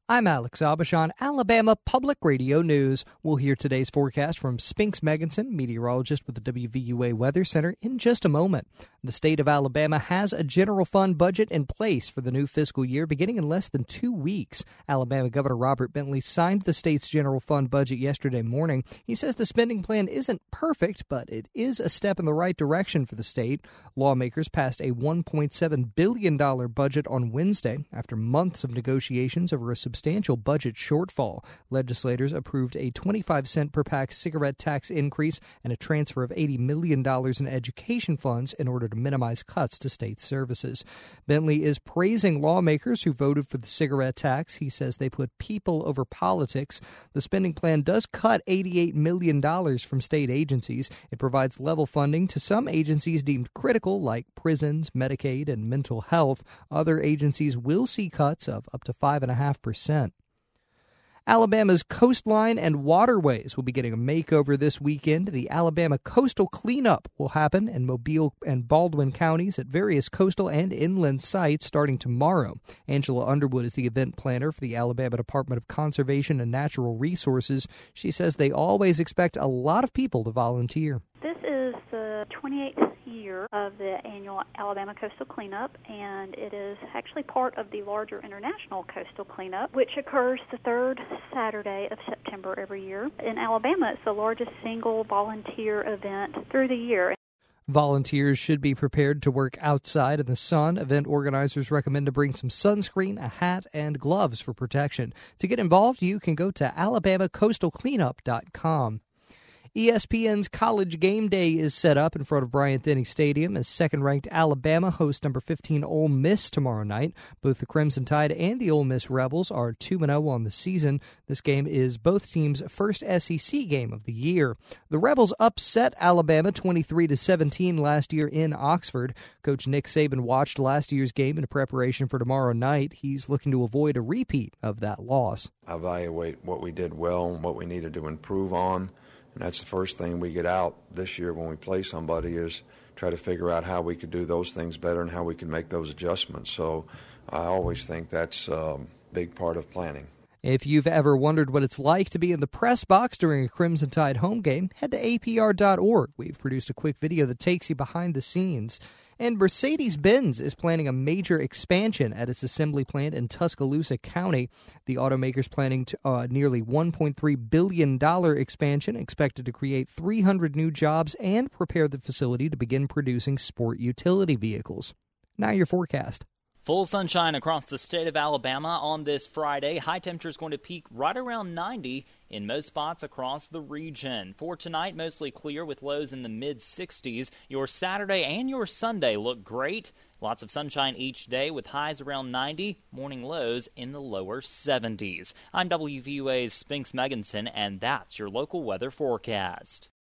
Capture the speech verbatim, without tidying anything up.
I'm Alex Abish on Alabama Public Radio News. We'll hear today's forecast from Spinks Megginson, meteorologist with the W V U A Weather Center, in just a moment. The state of Alabama has a general fund budget in place for the new fiscal year beginning in less than two weeks. Alabama Governor Robert Bentley signed the state's general fund budget yesterday morning. He says the spending plan isn't perfect, but it is a step in the right direction for the state. Lawmakers passed a one point seven billion dollars budget on Wednesday after months of negotiations over a substantial budget shortfall. Legislators approved a twenty-five cent per pack cigarette tax increase and a transfer of eighty million dollars in education funds in order to minimize cuts to state services. Bentley is praising lawmakers who voted for the cigarette tax. He says they put people over politics. The spending plan does cut eighty-eight million dollars from state agencies. It provides level funding to some agencies deemed critical, like prisons, Medicaid, and mental health. Other agencies will see cuts of up to five point five percent. Alabama's coastline and waterways will be getting a makeover this weekend. The Alabama Coastal Cleanup will happen in Mobile and Baldwin counties at various coastal and inland sites starting tomorrow. Angela Underwood is the event planner for the Alabama Department of Conservation and Natural Resources. She says they always expect a lot of people to volunteer. This is the twenty-eighth year of the annual Alabama Coastal Cleanup, and it is actually part of the larger International Coastal Cleanup, which occurs the third Saturday of September every year. In Alabama, it's the largest single volunteer event through the year. Volunteers should be prepared to work outside in the sun. Event organizers recommend to bring some sunscreen, a hat, and gloves for protection. To get involved, you can go to alabama coastal cleanup dot com. E S P N's College Game Day is set up in front of Bryant-Denny Stadium as second-ranked Alabama hosts number fifteen Ole Miss tomorrow night. Both the Crimson Tide and the Ole Miss Rebels are two and oh on the season. This game is both teams' first S E C game of the year. The Rebels upset Alabama twenty-three to seventeen last year in Oxford. Coach Nick Saban watched last year's game in preparation for tomorrow night. He's looking to avoid a repeat of that loss. Evaluate what we did well and what we needed to improve on. And that's the first thing we get out this year when we play somebody is try to figure out how we could do those things better and how we can make those adjustments. So I always think that's a big part of planning. If you've ever wondered what it's like to be in the press box during a Crimson Tide home game, head to A P R dot org. We've produced a quick video that takes you behind the scenes. And Mercedes-Benz is planning a major expansion at its assembly plant in Tuscaloosa County. The automaker's planning to, uh, nearly one point three billion dollars expansion, expected to create three hundred new jobs and prepare the facility to begin producing sport utility vehicles. Now your forecast. Full sunshine across the state of Alabama on this Friday. High temperature is going to peak right around ninety in most spots across the region. For tonight, mostly clear with lows in the mid sixties. Your Saturday and your Sunday look great. Lots of sunshine each day with highs around ninety, morning lows in the lower seventies. I'm W V U A's Spinks Megginson, and that's your local weather forecast.